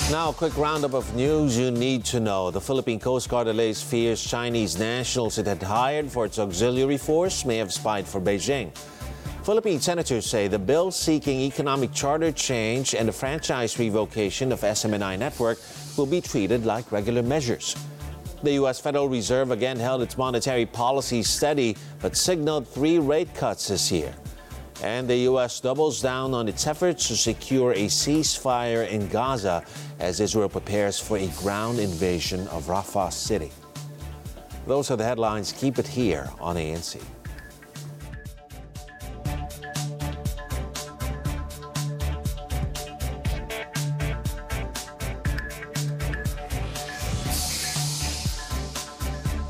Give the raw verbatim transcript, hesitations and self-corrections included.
Now, a quick roundup of news you need to know. The Philippine Coast Guard allays fears Chinese nationals it had hired for its auxiliary force may have spied for Beijing. Philippine senators say the bill seeking economic charter change and the franchise revocation of S M N I network will be treated like regular measures. The U S Federal Reserve again held its monetary policy steady but signaled three rate cuts this year. And the U S doubles down on its efforts to secure a ceasefire in Gaza as Israel prepares for a ground invasion of Rafah City. Those are the headlines. Keep it here on A N C.